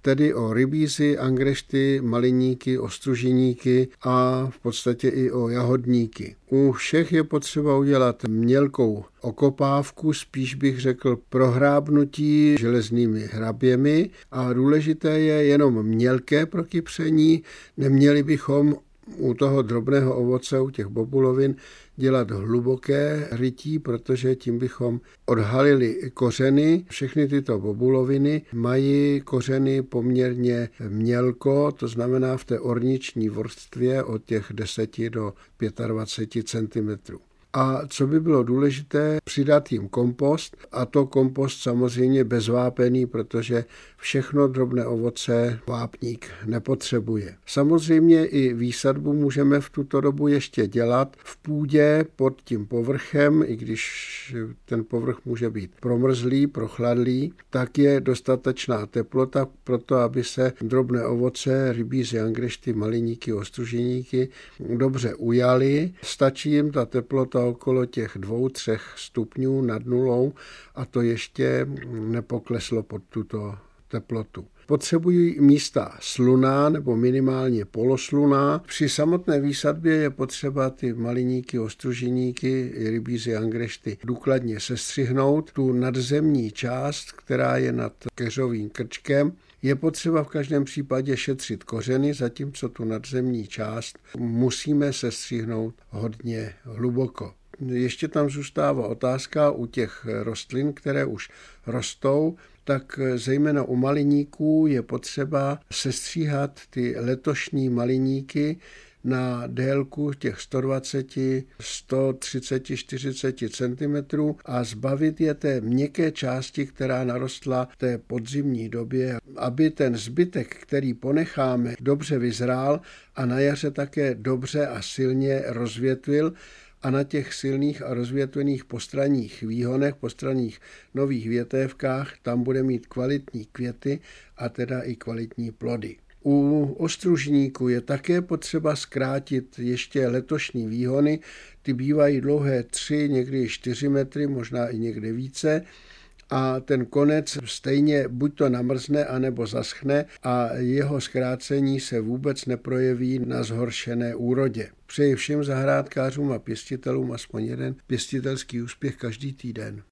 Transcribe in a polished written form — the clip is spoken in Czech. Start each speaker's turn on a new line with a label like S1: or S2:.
S1: tedy o rybízy, angrešty, maliníky, ostružiníky a v podstatě i o jahodníky. U všech je potřeba udělat mělkou okopávku, spíš bych řekl prohrábnutí železnými hraběmi a důležité je jenom mělké prokypření, neměli bychom u toho drobného ovoce, u těch bobulovin, dělat hluboké rytí, protože tím bychom odhalili kořeny. Všechny tyto bobuloviny mají kořeny poměrně mělko, to znamená v té orniční vrstvě od těch 10 do 25 cm. A co by bylo důležité, přidat jim kompost, a to kompost samozřejmě bezvápený, protože všechno drobné ovoce vápník nepotřebuje. Samozřejmě i výsadbu můžeme v tuto dobu ještě dělat v půdě pod tím povrchem, i když ten povrch může být promrzlý, prochladlý, tak je dostatečná teplota pro to, aby se drobné ovoce, rybízy, angrešty, maliníky, ostružiníky dobře ujaly. Stačí jim ta teplota okolo těch 2-3 stupňů nad nulou a to ještě nepokleslo pod tuto teplotu. Potřebují místa slunná nebo minimálně poloslunná. Při samotné výsadbě je potřeba ty maliníky, ostružiníky, rybízy, angrešty důkladně sestřihnout. Tu nadzemní část, která je nad keřovým krčkem, je potřeba v každém případě šetřit kořeny, zatímco tu nadzemní část musíme sestřihnout hodně hluboko. Ještě tam zůstává otázka u těch rostlin, které už rostou, tak zejména u maliníků je potřeba sestříhat ty letošní maliníky na délku těch 120, 130, 40 cm a zbavit je té měkké části, která narostla v té podzimní době, aby ten zbytek, který ponecháme, dobře vyzrál a na jaře také dobře a silně rozvětvil, a na těch silných a rozvětvených postranních výhonech, postranních nových větévkách, tam bude mít kvalitní květy a teda i kvalitní plody. U ostružníku je také potřeba zkrátit ještě letošní výhony. Ty bývají dlouhé 3, někdy 4 metry, možná i někde více. A ten konec stejně buď to namrzne, anebo zaschne a jeho zkrácení se vůbec neprojeví na zhoršené úrodě. Přeji všem zahrádkářům a pěstitelům aspoň jeden pěstitelský úspěch každý týden.